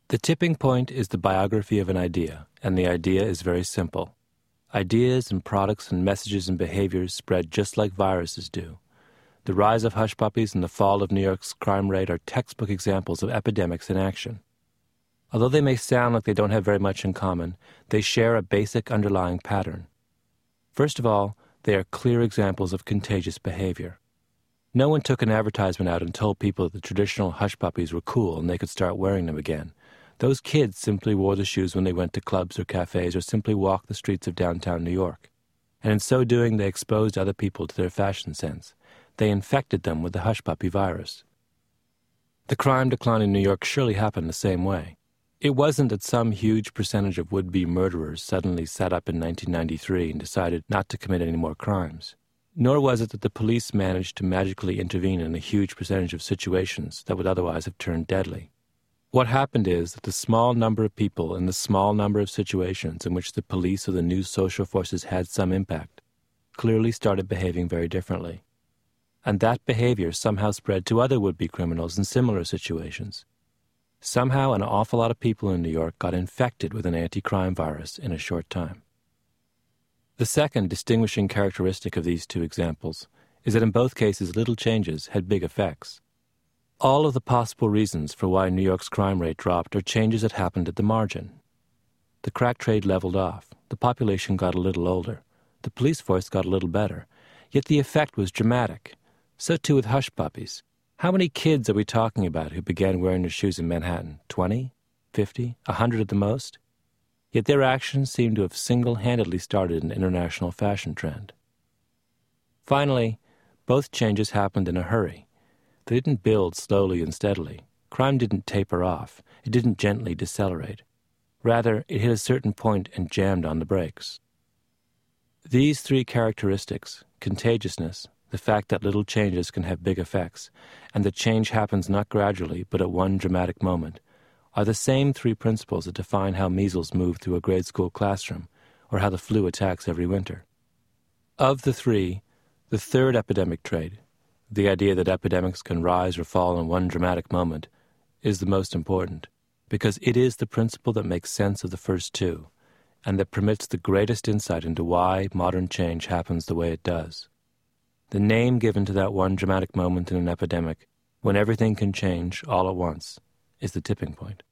The tipping point is the biography of an idea, and the idea is very simple. Ideas and products and messages and behaviors spread just like viruses do. The rise of hush puppies and the fall of New York's crime rate are textbook examples of epidemics in action. Although they may sound like they don't have very much in common, they share a basic underlying pattern. First of all, they are clear examples of contagious behavior. No one took an advertisement out and told people that the traditional hush puppies were cool and they could start wearing them again. Those kids simply wore the shoes when they went to clubs or cafes or simply walked the streets of downtown New York. And in so doing, they exposed other people to their fashion sense. They infected them with the hush puppy virus. The crime decline in New York surely happened the same way. It wasn't that some huge percentage of would-be murderers suddenly sat up in 1993 and decided not to commit any more crimes. Nor was it that the police managed to magically intervene in a huge percentage of situations that would otherwise have turned deadly. What happened is that the small number of people in the small number of situations in which the police or the new social forces had some impact clearly started behaving very differently. And that behavior somehow spread to other would-be criminals in similar situations. Somehow an awful lot of people in New York got infected with an anti-crime virus in a short time. The second distinguishing characteristic of these two examples is that in both cases little changes had big effects. All of the possible reasons for why New York's crime rate dropped are changes that happened at the margin. The crack trade leveled off, the population got a little older, the police force got a little better, yet the effect was dramatic. So too with hush puppies. How many kids are we talking about who began wearing their shoes in Manhattan? 20? 50? 100 at the most? Yet their actions seem to have single-handedly started an international fashion trend. Finally, both changes happened in a hurry. They didn't build slowly and steadily. Crime didn't taper off. It didn't gently decelerate. Rather, it hit a certain point and jammed on the brakes. These three characteristics, contagiousness, the fact that little changes can have big effects, and that change happens not gradually but at one dramatic moment, are the same three principles that define how measles move through a grade school classroom or how the flu attacks every winter. Of the three, the third epidemic trait, the idea that epidemics can rise or fall in one dramatic moment, is the most important, because it is the principle that makes sense of the first two, and that permits the greatest insight into why modern change happens the way it does. The name given to that one dramatic moment in an epidemic, when everything can change all at once, is the tipping point.